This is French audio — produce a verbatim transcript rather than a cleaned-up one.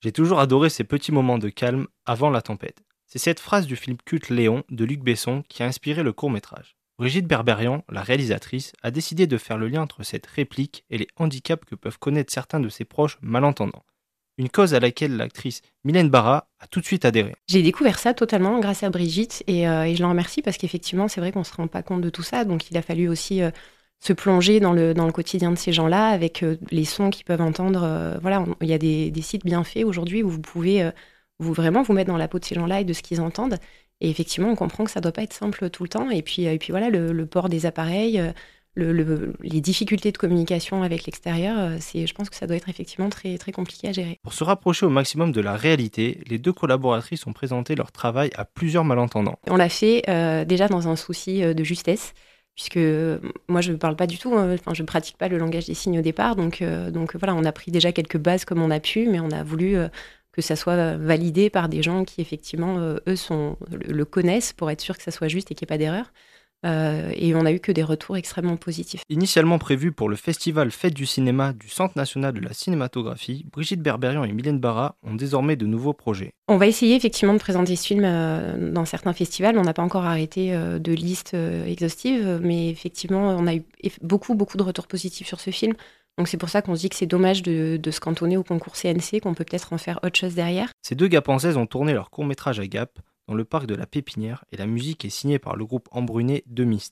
J'ai toujours adoré ces petits moments de calme avant la tempête. C'est cette phrase du film culte Léon de Luc Besson qui a inspiré le court-métrage. Brigitte Berberian, la réalisatrice, a décidé de faire le lien entre cette réplique et les handicaps que peuvent connaître certains de ses proches malentendants. Une cause à laquelle l'actrice Mylène Barra a tout de suite adhéré. J'ai découvert ça totalement grâce à Brigitte et, euh, et je l'en remercie parce qu'effectivement, c'est vrai qu'on ne se rend pas compte de tout ça. Donc, il a fallu aussi euh, se plonger dans le, dans le quotidien de ces gens-là avec euh, les sons qu'ils peuvent entendre. Euh, voilà, on- il y a des, des sites bien faits aujourd'hui où vous pouvez euh, vous, vraiment vous mettre dans la peau de ces gens-là et de ce qu'ils entendent. Et effectivement, on comprend que ça ne doit pas être simple tout le temps. Et puis, euh, et puis voilà, le, le port des appareils, euh, le, le- les difficultés de communication avec l'extérieur, euh, c'est, je pense que ça doit être effectivement très, très compliqué à gérer. Pour se rapprocher au maximum de la réalité, les deux collaboratrices ont présenté leur travail à plusieurs malentendants. On l'a fait euh, déjà dans un souci euh, de justesse, puisque euh, moi je ne parle pas du tout, euh, enfin je ne pratique pas le langage des signes au départ, donc, euh, donc voilà, on a pris déjà quelques bases comme on a pu, mais on a voulu euh, que ça soit validé par des gens qui effectivement, euh, eux, sont, le, le connaissent pour être sûr que ça soit juste et qu'il n'y ait pas d'erreur. Euh, et on a eu que des retours extrêmement positifs. Initialement prévu pour le festival Fête du cinéma du Centre national de la cinématographie, Brigitte Berberian et Mylène Barra ont désormais de nouveaux projets. On va essayer effectivement de présenter ce film euh, dans certains festivals. On n'a pas encore arrêté euh, de liste euh, exhaustive, mais effectivement, on a eu eff- beaucoup, beaucoup de retours positifs sur ce film. Donc c'est pour ça qu'on se dit que c'est dommage de, de se cantonner au concours C N C, qu'on peut peut-être en faire autre chose derrière. Ces deux Gapençaises ont tourné leur court-métrage à Gap, dans le parc de la Pépinière, et la musique est signée par le groupe Embruné de Mist.